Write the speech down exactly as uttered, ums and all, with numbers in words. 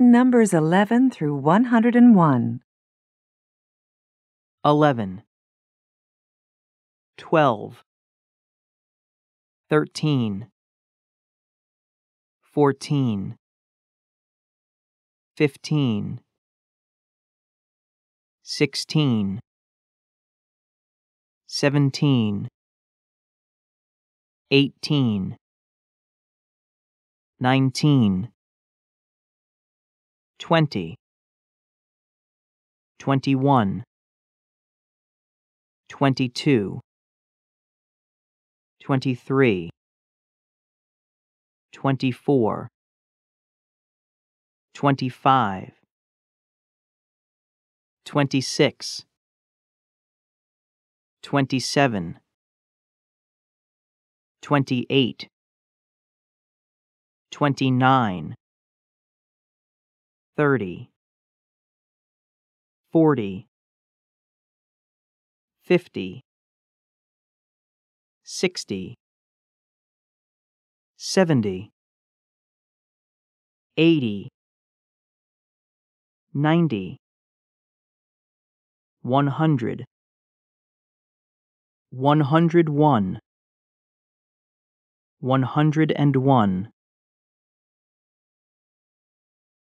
Numbers eleven through one hundred one. eleven, twelve, thirteen, fourteen, fifteen, sixteen, seventeen, eighteen, nineteen, twenty, twenty-one, twenty-two, twenty-three, twenty-four, twenty-five, twenty-six, twenty-seven, twenty-eight, twenty-nine, thirty, forty, fifty, sixty, seventy, eighty, ninety, one hundred, one hundred one, one hundred and one,